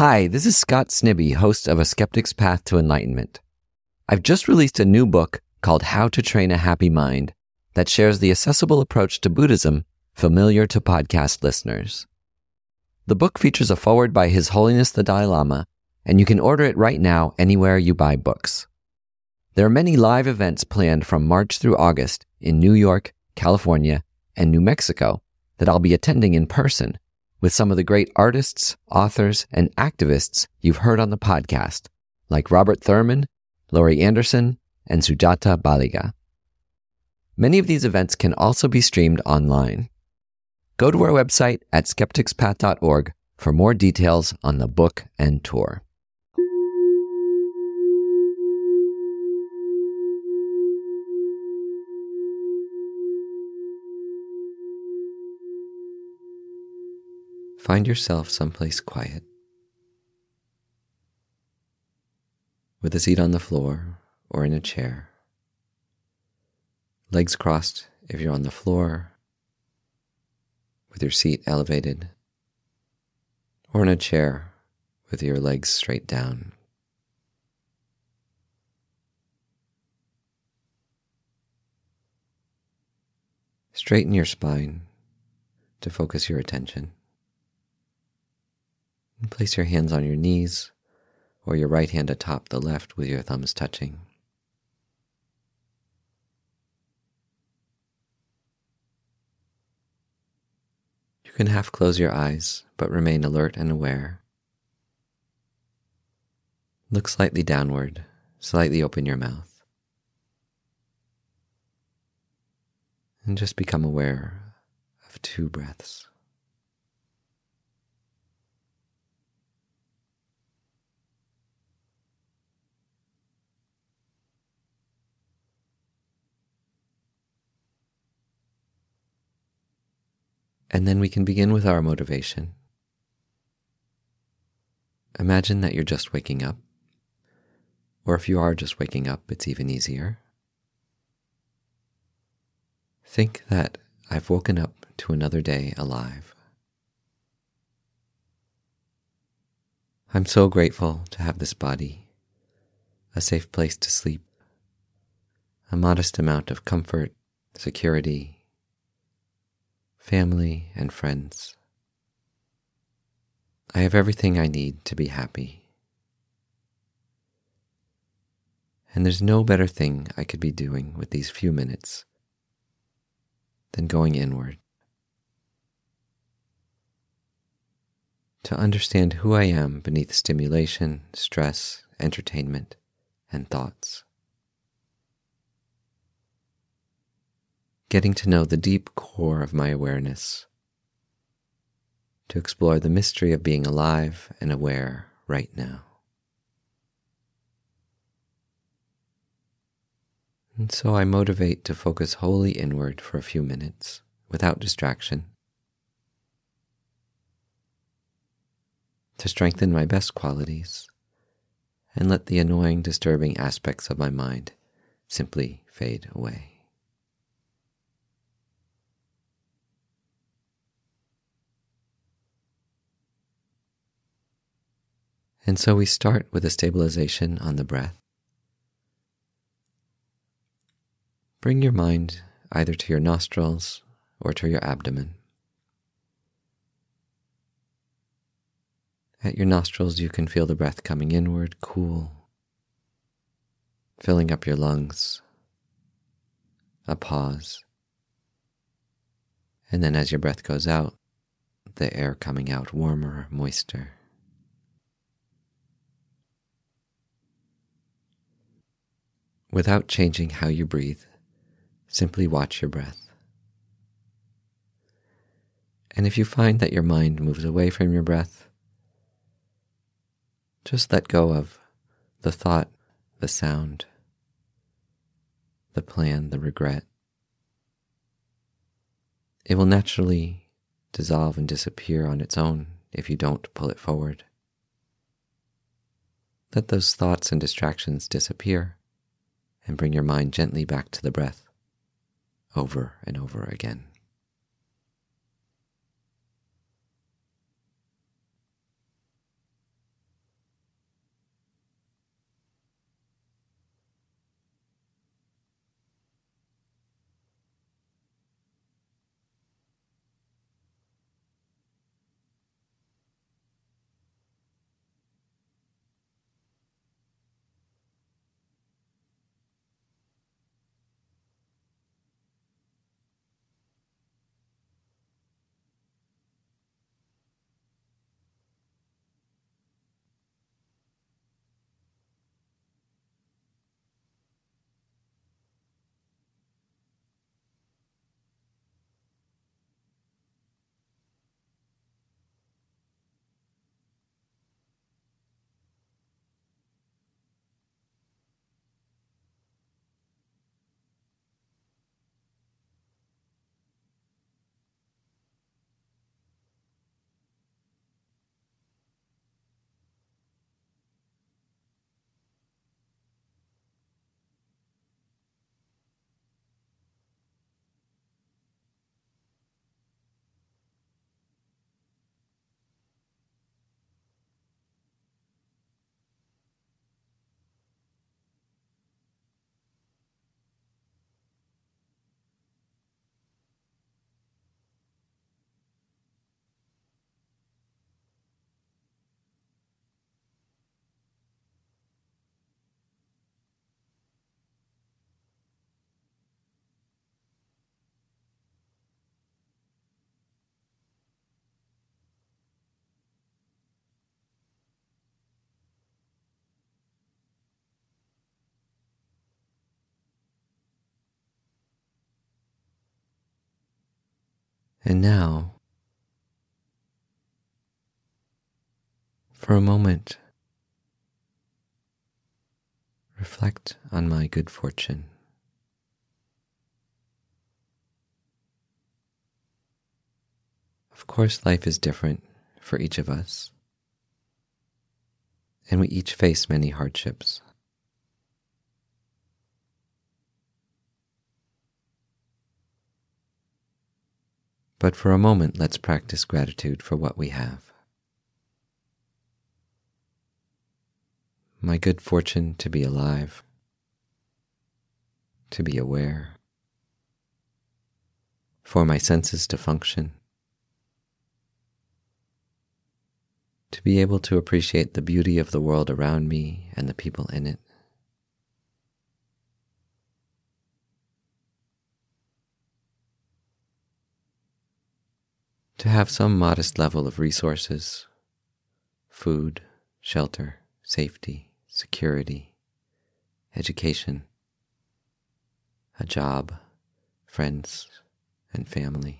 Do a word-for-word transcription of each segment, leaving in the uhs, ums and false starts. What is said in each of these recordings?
Hi, this is Scott Snibbe, host of A Skeptic's Path to Enlightenment. I've just released a new book called How to Train a Happy Mind that shares the accessible approach to Buddhism familiar to podcast listeners. The book features a foreword by His Holiness the Dalai Lama, and you can order it right now anywhere you buy books. There are many live events planned from March through August in New York, California, and New Mexico that I'll be attending in person with some of the great artists, authors, and activists you've heard on the podcast, like Robert Thurman, Laurie Anderson, and Sujata Baliga. Many of these events can also be streamed online. Go to our website at skeptics path dot org for more details on the book and tour. Find yourself someplace quiet, with a seat on the floor or in a chair, legs crossed if you're on the floor, with your seat elevated, or in a chair with your legs straight down. Straighten your spine to focus your attention. And place your hands on your knees or your right hand atop the left with your thumbs touching. You can half close your eyes, but remain alert and aware. Look slightly downward, slightly open your mouth. And just become aware of two breaths. And then we can begin with our motivation. Imagine that you're just waking up, or if you are just waking up, it's even easier. Think that I've woken up to another day alive. I'm so grateful to have this body, a safe place to sleep, a modest amount of comfort, security, family, and friends. I have everything I need to be happy. And there's no better thing I could be doing with these few minutes than going inward to understand who I am beneath stimulation, stress, entertainment, and thoughts. Getting to know the deep core of my awareness, to explore the mystery of being alive and aware right now. And so I motivate to focus wholly inward for a few minutes, without distraction, to strengthen my best qualities, and let the annoying, disturbing aspects of my mind simply fade away. And so we start with a stabilization on the breath. Bring your mind either to your nostrils or to your abdomen. At your nostrils, you can feel the breath coming inward, cool, filling up your lungs, a pause. And then as your breath goes out, the air coming out warmer, moister. Without changing how you breathe, simply watch your breath. And if you find that your mind moves away from your breath, just let go of the thought, the sound, the plan, the regret. It will naturally dissolve and disappear on its own if you don't pull it forward. Let those thoughts and distractions disappear and bring your mind gently back to the breath over and over again. And now, for a moment, reflect on my good fortune. Of course, life is different for each of us, and we each face many hardships. But for a moment, let's practice gratitude for what we have. My good fortune to be alive, to be aware, for my senses to function, to be able to appreciate the beauty of the world around me and the people in it. To have some modest level of resources, food, shelter, safety, security, education, a job, friends, and family.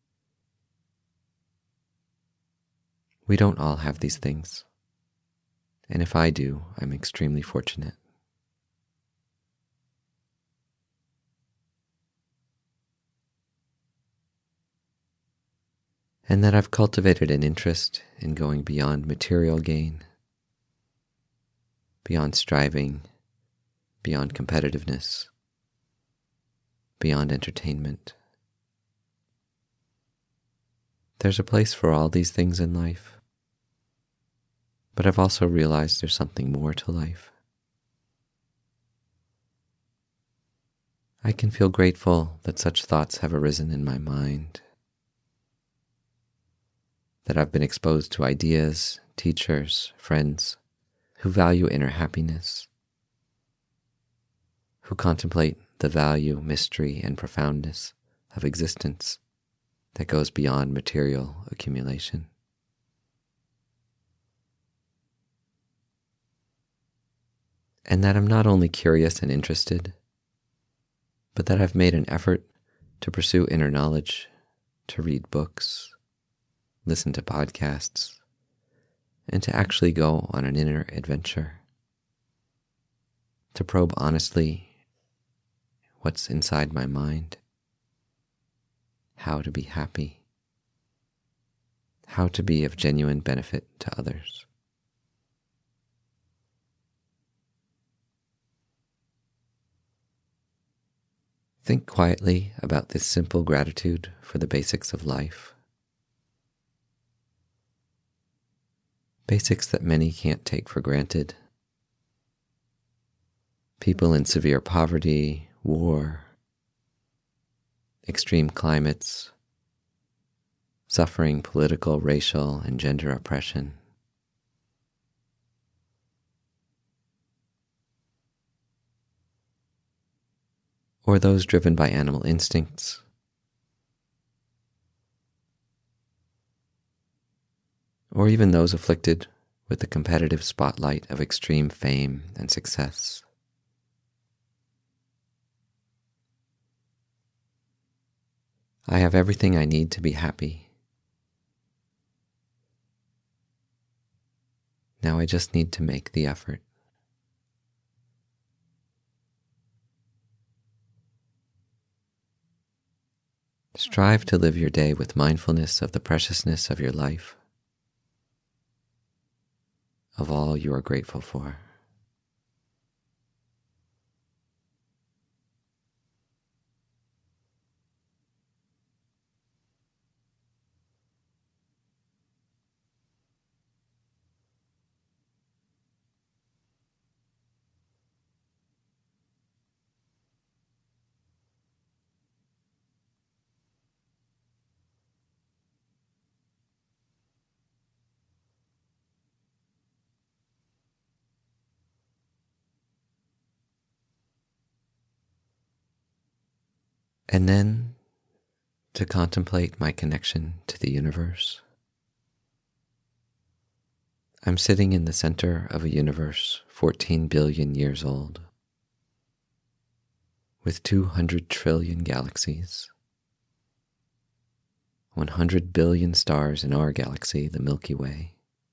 We don't all have these things, and if I do, I'm extremely fortunate. And that I've cultivated an interest in going beyond material gain, beyond striving, beyond competitiveness, beyond entertainment. There's a place for all these things in life, but I've also realized there's something more to life. I can feel grateful that such thoughts have arisen in my mind, that I've been exposed to ideas, teachers, friends who value inner happiness, who contemplate the value, mystery, and profoundness of existence that goes beyond material accumulation. And that I'm not only curious and interested, but that I've made an effort to pursue inner knowledge, to read books, listen to podcasts, and to actually go on an inner adventure, to probe honestly what's inside my mind, how to be happy, how to be of genuine benefit to others. Think quietly about this simple gratitude for the basics of life. Basics that many can't take for granted. People in severe poverty, war, extreme climates, suffering political, racial, and gender oppression. Or those driven by animal instincts, or even those afflicted with the competitive spotlight of extreme fame and success. I have everything I need to be happy. Now I just need to make the effort. Strive to live your day with mindfulness of the preciousness of your life, of all you are grateful for. And then to contemplate my connection to the universe. I'm sitting in the center of a universe fourteen billion years old, with two hundred trillion galaxies. one hundred billion stars in our galaxy, the Milky Way.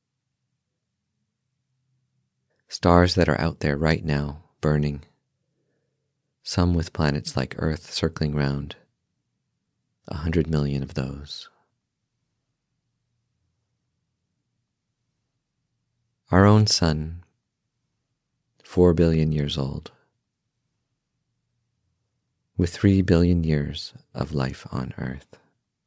Stars that are out there right now, burning, some with planets like Earth circling round, a hundred million of those. Our own sun, four billion years old, with three billion years of life on Earth.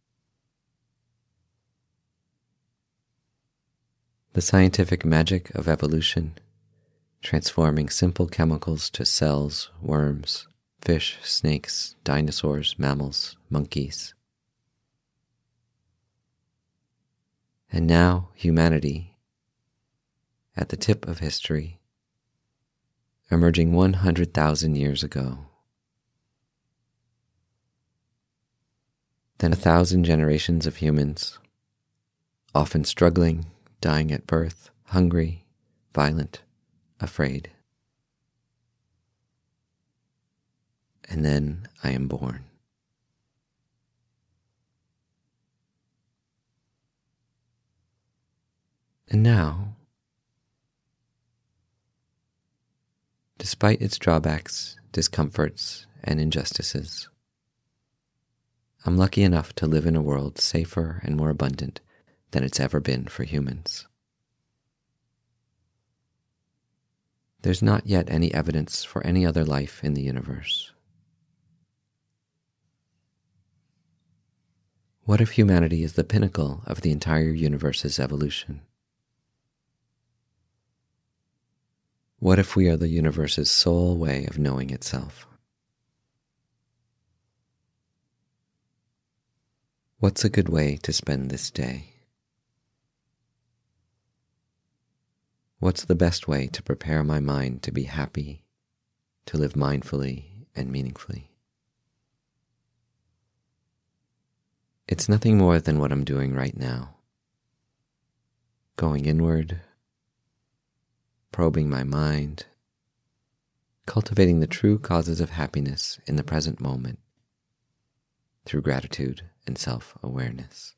The scientific magic of evolution, transforming simple chemicals to cells, worms, fish, snakes, dinosaurs, mammals, monkeys. And now humanity, at the tip of history, emerging one hundred thousand years ago. Then a thousand generations of humans, often struggling, dying at birth, hungry, violent, afraid. And then I am born. And now, despite its drawbacks, discomforts, and injustices, I'm lucky enough to live in a world safer and more abundant than it's ever been for humans. There's not yet any evidence for any other life in the universe. What if humanity is the pinnacle of the entire universe's evolution? What if we are the universe's sole way of knowing itself? What's a good way to spend this day? What's the best way to prepare my mind to be happy, to live mindfully and meaningfully? It's nothing more than what I'm doing right now. Going inward, probing my mind, cultivating the true causes of happiness in the present moment through gratitude and self-awareness.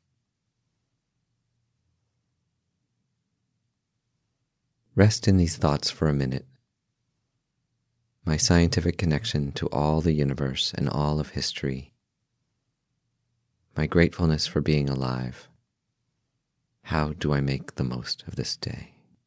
Rest in these thoughts for a minute. My scientific connection to all the universe and all of history. My gratefulness for being alive. How do I make the most of this day?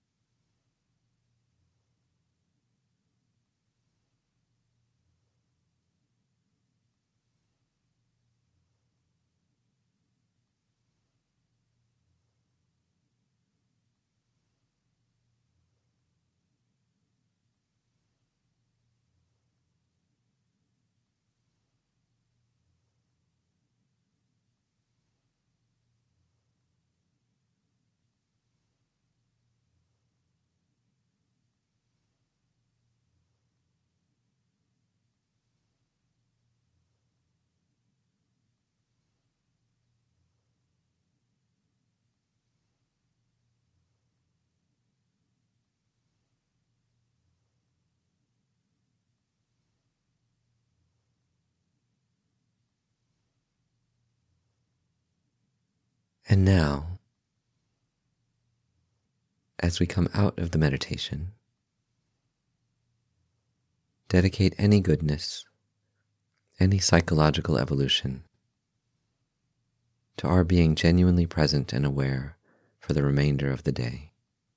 And now, as we come out of the meditation, dedicate any goodness, any psychological evolution, to our being genuinely present and aware for the remainder of the day.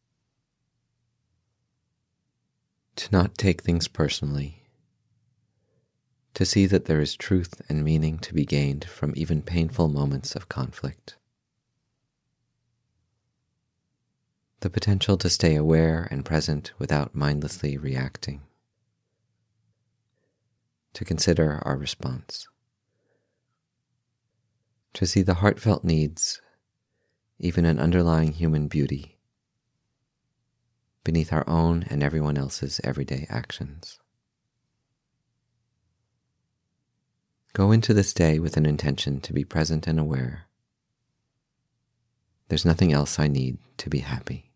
To not take things personally, to see that there is truth and meaning to be gained from even painful moments of conflict. The potential to stay aware and present without mindlessly reacting. To consider our response. To see the heartfelt needs, even an underlying human beauty, beneath our own and everyone else's everyday actions. Go into this day with an intention to be present and aware. There's nothing else I need to be happy.